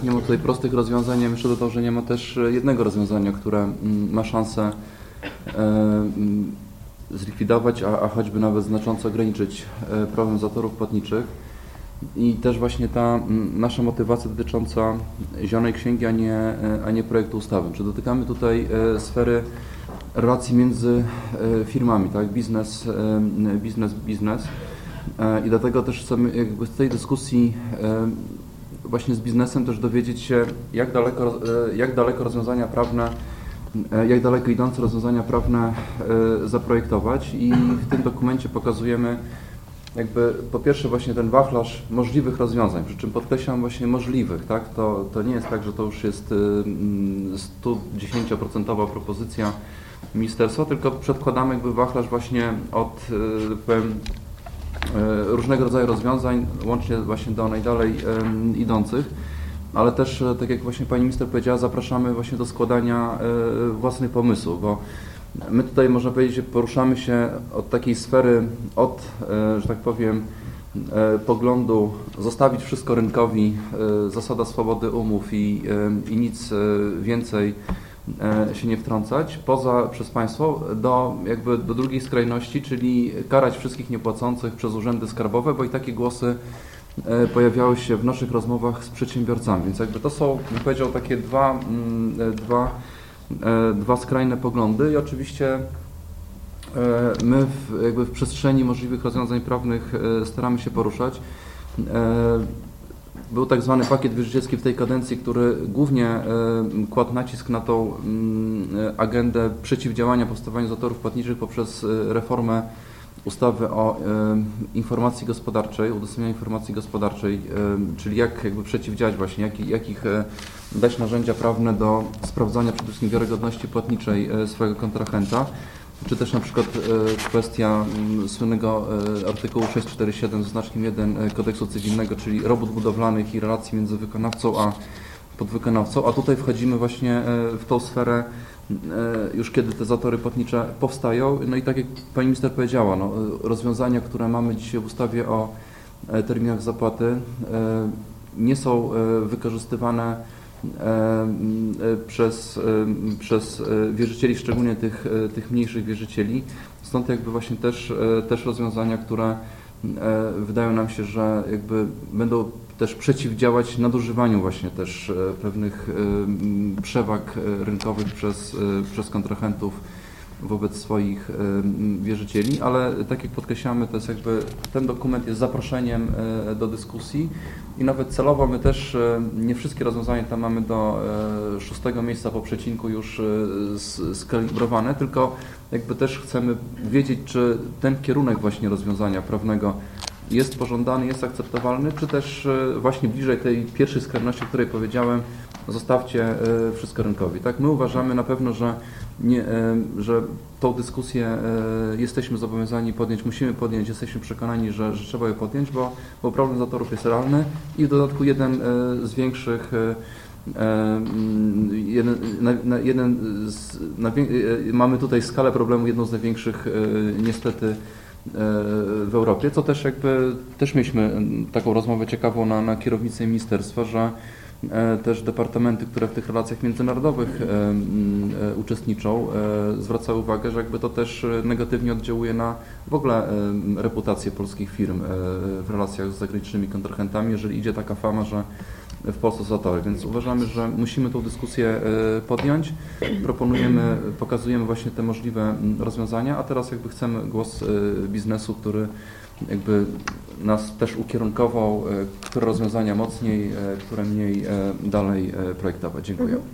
Nie ma tutaj prostych rozwiązań, ja myślę, że nie ma też jednego rozwiązania, które ma szansę zlikwidować, a choćby nawet znacząco ograniczyć problem zatorów płatniczych. I też właśnie ta nasza motywacja dotycząca Zielonej Księgi, a nie projektu ustawy. Czy dotykamy tutaj sfery relacji między firmami, tak? Biznes. I dlatego też chcemy jakby z tej dyskusji właśnie z biznesem też dowiedzieć się, jak daleko rozwiązania prawne, jak daleko idące rozwiązania prawne zaprojektować, i w tym dokumencie pokazujemy jakby po pierwsze właśnie ten wachlarz możliwych rozwiązań, przy czym podkreślam właśnie możliwych, tak? To nie jest tak, że to już jest 110% propozycja ministerstwa, tylko przedkładamy jakby wachlarz właśnie od różnego rodzaju rozwiązań, łącznie właśnie do najdalej idących, ale też, tak jak właśnie pani minister powiedziała, zapraszamy właśnie do składania własnych pomysłów, bo my tutaj, można powiedzieć, poruszamy się od takiej sfery, że tak powiem, poglądu zostawić wszystko rynkowi, zasada swobody umów i nic więcej się nie wtrącać przez państwo, do drugiej skrajności, czyli karać wszystkich niepłacących przez urzędy skarbowe, bo i takie głosy pojawiały się w naszych rozmowach z przedsiębiorcami. Więc jakby to są, bym powiedział, takie dwa skrajne poglądy i oczywiście my w przestrzeni możliwych rozwiązań prawnych staramy się poruszać. Był tak zwany pakiet wierzycielski w tej kadencji, który głównie kładł nacisk na tą agendę przeciwdziałania powstawaniu zatorów płatniczych poprzez reformę ustawy o informacji gospodarczej, udostępnianiu informacji gospodarczej, czyli jak jakby przeciwdziałać właśnie, jakich dać narzędzia prawne do sprawdzania przede wszystkim wiarygodności płatniczej swojego kontrahenta, czy też na przykład kwestia słynnego artykułu 647 z znaczkiem 1 Kodeksu Cywilnego, czyli robót budowlanych i relacji między wykonawcą a podwykonawcą, a tutaj wchodzimy właśnie w tą sferę już kiedy te zatory płatnicze powstają. No i tak jak pani minister powiedziała, no, rozwiązania, które mamy dzisiaj w ustawie o terminach zapłaty, nie są wykorzystywane przez wierzycieli, szczególnie tych mniejszych wierzycieli. Stąd jakby właśnie też rozwiązania, które wydają nam się, że jakby będą też przeciwdziałać nadużywaniu właśnie też pewnych przewag rynkowych przez kontrahentów wobec swoich wierzycieli, ale tak jak podkreślamy, to jest jakby ten dokument jest zaproszeniem do dyskusji i nawet celowo my też nie wszystkie rozwiązania tam mamy do 6 miejsca po przecinku już skalibrowane, tylko jakby też chcemy wiedzieć, czy ten kierunek właśnie rozwiązania prawnego jest pożądany, jest akceptowalny, czy też właśnie bliżej tej pierwszej skrajności, o której powiedziałem, zostawcie wszystko rynkowi. Tak, my uważamy na pewno, że tą dyskusję jesteśmy zobowiązani podjąć, musimy podjąć, jesteśmy przekonani, że trzeba ją podjąć, bo problem zatorów jest realny i w dodatku mamy tutaj skalę problemu jedną z największych niestety w Europie, co też też mieliśmy taką rozmowę ciekawą na kierownicy ministerstwa, że też departamenty, które w tych relacjach międzynarodowych uczestniczą, zwracały uwagę, że jakby to też negatywnie oddziałuje na w ogóle reputację polskich firm w relacjach z zagranicznymi kontrahentami, jeżeli idzie taka fama, że w Polsce są zatory. Więc uważamy, że musimy tą dyskusję podjąć. Pokazujemy właśnie te możliwe rozwiązania, a teraz jakby chcemy głos biznesu, który jakby nas też ukierunkował, które rozwiązania mocniej, które mniej dalej projektować. Dziękuję.